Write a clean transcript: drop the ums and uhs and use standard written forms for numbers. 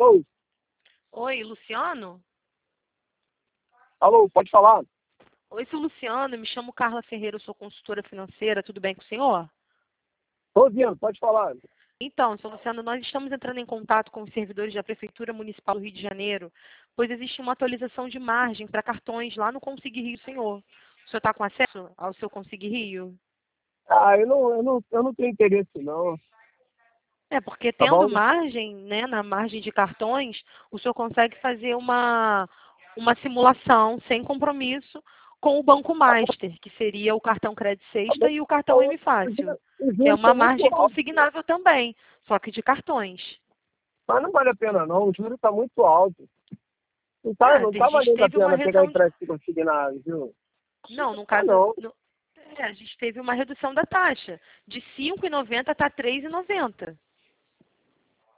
Alô? Oi, Luciano? Alô, pode falar? Oi, sou Luciano, me chamo Carla Ferreira, eu sou consultora financeira, tudo bem com o senhor? Tô ouvindo, pode falar. Então, sou Luciano, nós estamos entrando em contato com os servidores da Prefeitura Municipal do Rio de Janeiro, pois existe uma atualização de margem para cartões lá no Consig Rio, senhor. O senhor está com acesso ao seu Consig Rio? Ah, eu não tenho interesse, não. É, porque Tá tendo bom? margem, né, na margem de cartões, o senhor consegue fazer uma simulação sem compromisso com o Banco Master, que seria o cartão Crédito Tá Sexta bom. e o cartão Então, M Fácil, os que é juros uma estão muito margem altos. consignável também, só que de cartões. Mas não vale a pena, não. O juro tá muito alto. Ah, Não a tá gente valendo a teve uma pena pegar redução empréstimo consignado, viu? não, no Ah, caso, não. a gente teve uma redução da taxa, de 5,90 está 3,90.